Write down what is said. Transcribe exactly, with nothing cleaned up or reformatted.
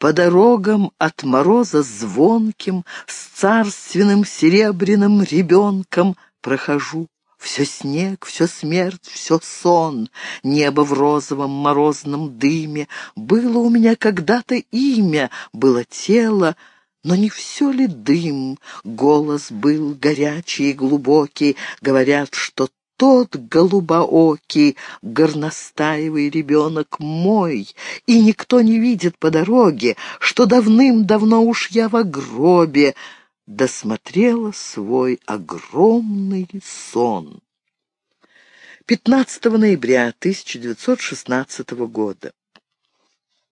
По дорогам от мороза звонким с царственным серебряным ребенком прохожу. Все снег, все смерть, все сон, небо в розовом морозном дыме. Было у меня когда-то имя, было тело, но не все ли дым? Голос был горячий и глубокий, говорят, что тот голубоокий горностаевый ребенок мой, и никто не видит по дороге, что давным-давно уж я во гробе досмотрела свой огромный сон. пятнадцатого ноября тысяча девятьсот шестнадцатого года.